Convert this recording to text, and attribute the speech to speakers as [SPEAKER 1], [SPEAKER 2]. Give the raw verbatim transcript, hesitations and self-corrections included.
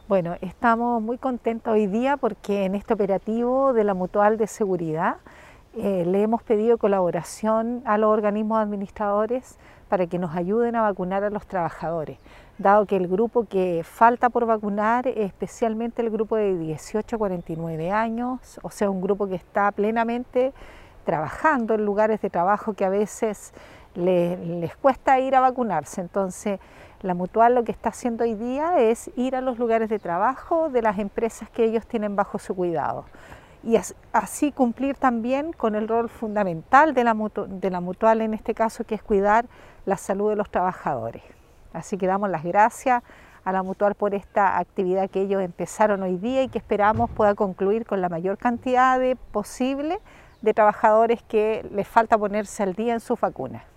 [SPEAKER 1] Bueno, estamos muy contentos hoy día porque en este operativo de la Mutual de Seguridad eh, le hemos pedido colaboración a los organismos administradores para que nos ayuden a vacunar a los trabajadores, dado que el grupo que falta por vacunar es especialmente el grupo de dieciocho a cuarenta y nueve años, o sea, un grupo que está plenamente trabajando en lugares de trabajo que a veces les, les cuesta ir a vacunarse. Entonces, la Mutual lo que está haciendo hoy día es ir a los lugares de trabajo de las empresas que ellos tienen bajo su cuidado y así cumplir también con el rol fundamental de la, de la Mutual en este caso, que es cuidar la salud de los trabajadores. Así que damos las gracias a la Mutual por esta actividad que ellos empezaron hoy día y que esperamos pueda concluir con la mayor cantidad de posible de trabajadores que les falta ponerse al día en sus vacunas.